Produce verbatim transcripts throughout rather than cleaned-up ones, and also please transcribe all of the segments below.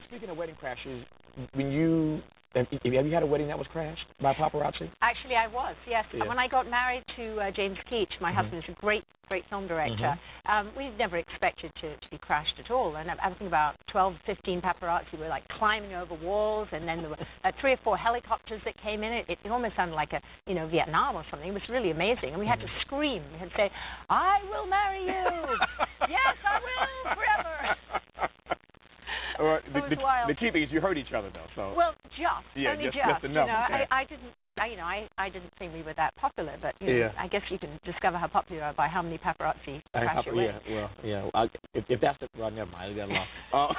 speaking of wedding crashes, when you have you had a wedding that was crashed by paparazzi? Actually, I was, yes. Yeah. When I got married to uh, James Keach, my mm-hmm. husband is a great, great film director, mm-hmm. um, we never expected to, to be crashed at all. And I, I think about twelve, fifteen paparazzi were like climbing over walls, and then there were uh, three or four helicopters that came in. It, it, it almost sounded like a, you know, Vietnam or something. It was really amazing. And we had to scream. We had to say, I will marry you. Yes, I will, forever. Or the, it was the, wild. the key thing is you heard each other, though. So well, just yeah, only just, just. just enough. You know, okay. I, I didn't. I, you know, I, I didn't think we were that popular, but you know, yeah. I guess you can discover how popular you are by how many paparazzi I, crash your wedding. Yeah, well, yeah. I, if, if that's the well, never mind. I got along. uh,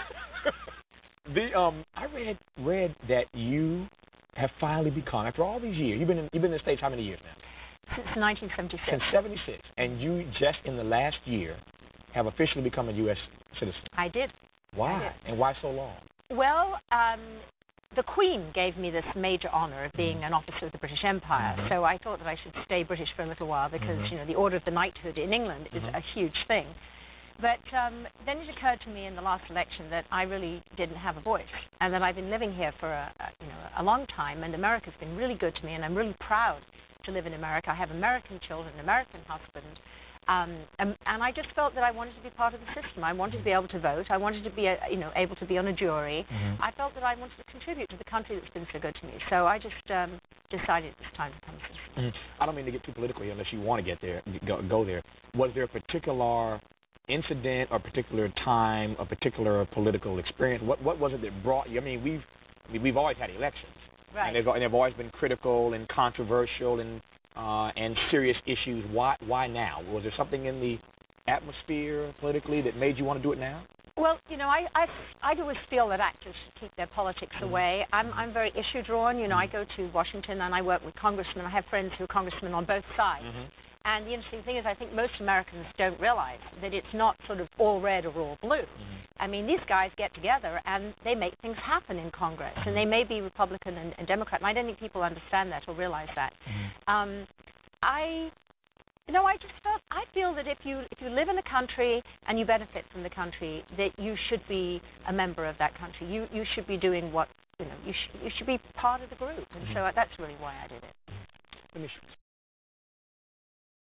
the um, I read read that you have finally become, after all these years, you've been in, you've been in the States how many years now? Since nineteen seventy-six. Since seventy-six, and you just in the last year have officially become a U S citizen. I did. Why? I did. And why so long? Well, um, the Queen gave me this major honor of being an officer of the British Empire, mm-hmm. so I thought that I should stay British for a little while because, mm-hmm. you know, the Order of the Knighthood in England is mm-hmm. a huge thing. But um, then it occurred to me in the last election that I really didn't have a voice, and that I've been living here for a, a, you know, a long time, and America's been really good to me, and I'm really proud to live in America. I have American children, an American husband. Um, and, and I just felt that I wanted to be part of the system. I wanted to be able to vote. I wanted to be, a, you know, able to be on a jury. Mm-hmm. I felt that I wanted to contribute to the country that's been so good to me. So I just um, decided it was time to become a citizen. Mm-hmm. I don't mean to get too political here, unless you want to get there, go, go there. Was there a particular incident, or particular time, a particular political experience? What what was it that brought you? I mean, we've I mean, we've always had elections, right? And they've, and they've always been critical and controversial and. Uh, and serious issues. Why? Why now? Was there something in the atmosphere politically that made you want to do it now? Well, you know, I I, I always feel that actors should keep their politics mm-hmm. away. I'm I'm very issue drawn. You know, mm-hmm. I go to Washington and I work with congressmen. I have friends who are congressmen on both sides. Mm-hmm. And the interesting thing is, I think most Americans don't realize that it's not sort of all red or all blue. Mm-hmm. I mean, these guys get together and they make things happen in Congress, and they may be Republican and, and Democrat, and I don't think people understand that or realize that. Mm-hmm. Um, I, you know, I just felt, I feel that if you if you live in the country and you benefit from the country, that you should be a member of that country. You you should be doing what, you know, you should you should be part of the group, and mm-hmm. so that's really why I did it. Let me